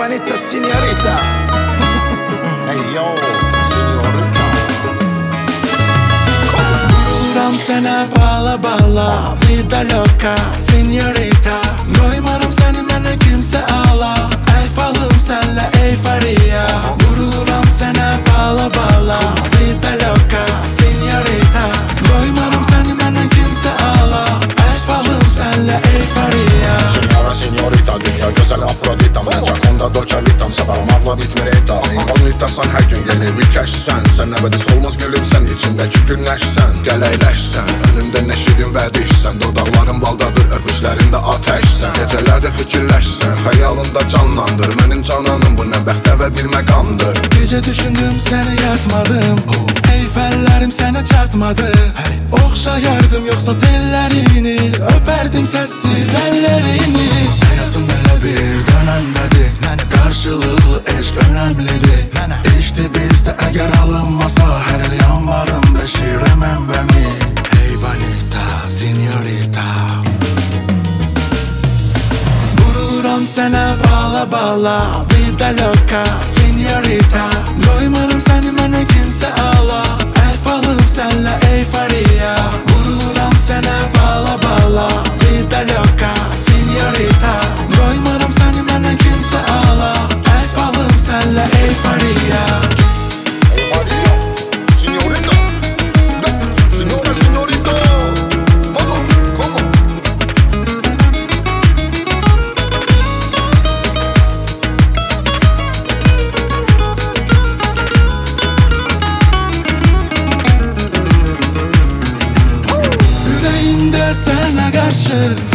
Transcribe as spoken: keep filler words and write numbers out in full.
bonita señorita. Hey yo, señorita. Vururam sana bala bala, vida loca, señorita. Doymarım seni mənə kimsə ala, ey falım sənlə ey Fariya. Vururam sana bala bala, vida loca, señorita. Doymarım seni mənə kimsə ala, ey falım sənlə ey Fariya. Senyora, señorita, dünya gözəl Afrodita. Mən Jaconda, Dolce Vita'm, sabahlarla bitmir eta. İnkognitasan, hər gün gəlib ülkəşsən. Sən əbədiz olmaz gülümsən, içimdəki günləşsən. Gəl əyləşsən, önümdə nəşidin və dişsən. Dodaqların baldadır, öpüşlərində ateşsən. Gecələrdə fikirləşsən, xəyalında canlandır. Mənim cananım bu nə bəxtə və bir məqamdır. Gecə düşündüm, səni yatmadım. Eyfəllərim sənə çatmadı. Oxşayardım yoxsa tellərini, öpərdim səssiz əllərini. Həyatım belə bir dönəmdədir, mənə qarşılıqlı eşq önəmlidir. Mənə eşdi bizdə əgər alınmasa, hər il yanvarım beşirəməm bəmi. Hey bonita, señorita. Vururam sənə bala bala, vida loca, señorita. Doymarım səni mənə kimsə ala, ey falım sənlə ey Fariya. Vururam sənə bala bala, vida loca, señorita. Doymarım səni mənə kimsə ala, ey falım sənlə ey Fariya. Hey Maria, señorita. Señora, señorita. Vamos, ¿cómo? Ürəyimdə sənə qarşı